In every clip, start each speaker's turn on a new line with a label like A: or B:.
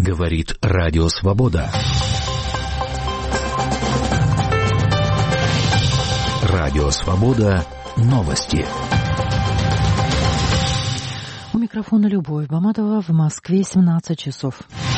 A: Говорит Радио Свобода. Радио Свобода. Новости.
B: У микрофона Любовь Баматова. В Москве 17 часов.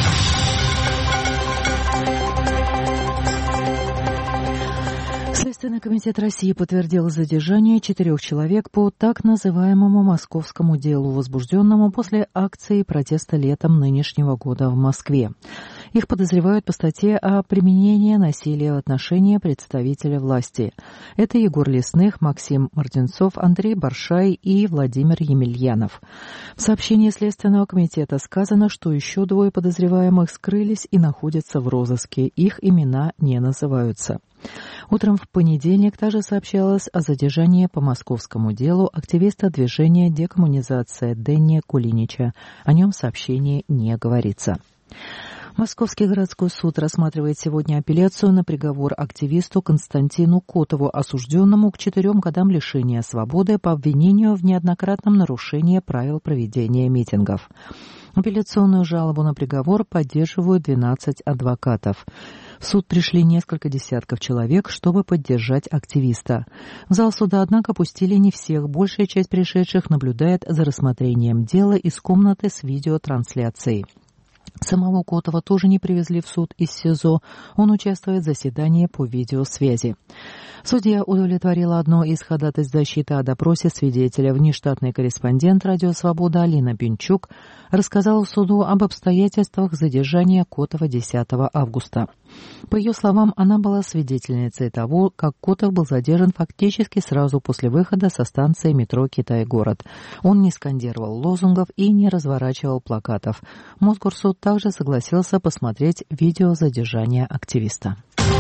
B: Следственный комитет России подтвердил задержание 4 человек по так называемому московскому делу, возбужденному после акции протеста летом нынешнего года в Москве. Их подозревают по статье о применении насилия в отношении представителя власти. Это Егор Лесных, Максим Мартинцов, Андрей Баршай и Владимир Емельянов. В сообщении Следственного комитета сказано, что еще 2 подозреваемых скрылись и находятся в розыске. Их имена не называются. Утром в понедельник также сообщалось о задержании по московскому делу активиста движения «Декоммунизация» Дени Кулинича. О нем в сообщении не говорится. Московский городской суд рассматривает сегодня апелляцию на приговор активисту Константину Котову, осужденному к 4 годам лишения свободы по обвинению в неоднократном нарушении правил проведения митингов. Апелляционную жалобу на приговор поддерживают 12 адвокатов. В суд пришли несколько десятков человек, чтобы поддержать активиста. В зал суда, однако, пустили не всех. Большая часть пришедших наблюдает за рассмотрением дела из комнаты с видеотрансляцией. Самого Котова тоже не привезли в суд из СИЗО. Он участвует в заседании по видеосвязи. Судья удовлетворила одно из ходатайств защиты о допросе свидетеля. Внештатный корреспондент «Радио Свобода» Алина Пинчук рассказала суду об обстоятельствах задержания Котова 10 августа. По ее словам, она была свидетельницей того, как Котов был задержан фактически сразу после выхода со станции метро «Китай-город». Он не скандировал лозунгов и не разворачивал плакатов. Мосгорсуд также согласился посмотреть видео задержания активиста.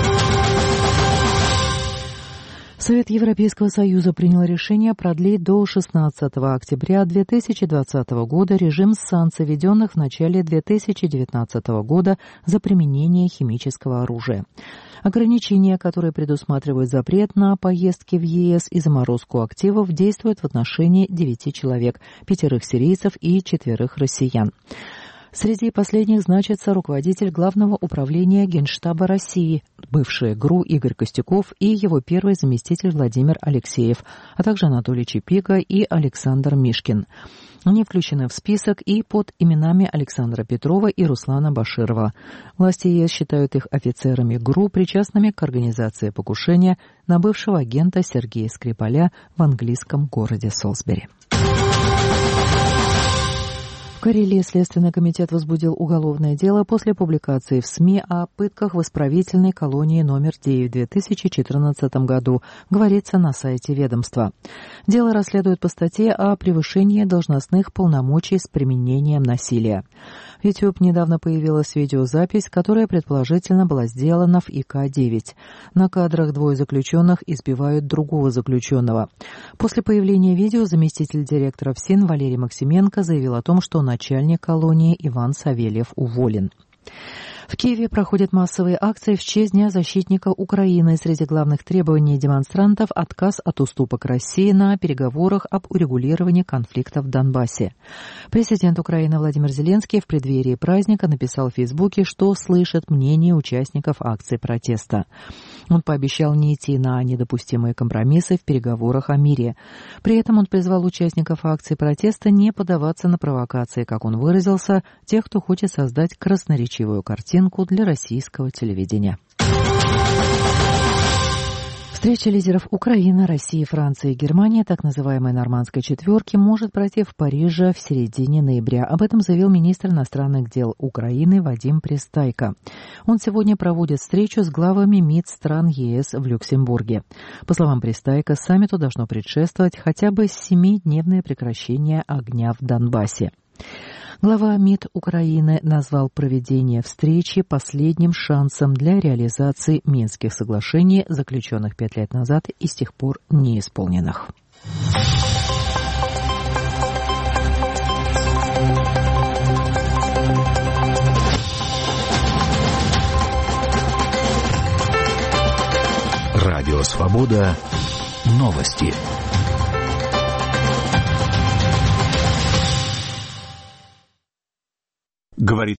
B: Совет Европейского Союза принял решение продлить до 16 октября 2020 года режим санкций, введенных в начале 2019 года за применение химического оружия. Ограничения, которые предусматривают запрет на поездки в ЕС и заморозку активов, действуют в отношении 9 человек, 5 сирийцев и 4 россиян. Среди последних значится руководитель Главного управления Генштаба России, бывший ГРУ Игорь Костюков и его первый заместитель Владимир Алексеев, а также Анатолий Чипига и Александр Мишкин. Они включены в список и под именами Александра Петрова и Руслана Баширова. Власти ЕС считают их офицерами ГРУ, причастными к организации покушения на бывшего агента Сергея Скрипаля в английском городе Солсбери. В Карелии Следственный комитет возбудил уголовное дело после публикации в СМИ о пытках в исправительной колонии номер 9 в 2014 году, говорится на сайте ведомства. Дело расследует по статье о превышении должностных полномочий с применением насилия. В YouTube недавно появилась видеозапись, которая предположительно была сделана в ИК-9. На кадрах 2 заключенных избивают другого заключенного. После появления видео заместитель директора ФСИН Валерий Максименко заявил о том, что начальник колонии Иван Савельев уволен. В Киеве проходят массовые акции в честь Дня защитника Украины. Среди главных требований демонстрантов – отказ от уступок России на переговорах об урегулировании конфликта в Донбассе. Президент Украины Владимир Зеленский в преддверии праздника написал в Фейсбуке, что слышит мнение участников акции протеста. Он пообещал не идти на недопустимые компромиссы в переговорах о мире. При этом он призвал участников акции протеста не поддаваться на провокации, как он выразился, тех, кто хочет создать красноречивую картинку для российского телевидения. Встреча лидеров Украины, России, Франции и Германии, так называемой «Нормандской четверки», может пройти в Париже в середине ноября. Об этом заявил министр иностранных дел Украины Вадим Пристайко. Он сегодня проводит встречу с главами МИД стран ЕС в Люксембурге. По словам Пристайко, саммиту должно предшествовать хотя бы 7-дневное прекращение огня в Донбассе. Глава МИД Украины назвал проведение встречи последним шансом для реализации Минских соглашений, заключенных 5 лет назад и с тех пор неисполненных.
A: Радио Свобода. Новости. Говорит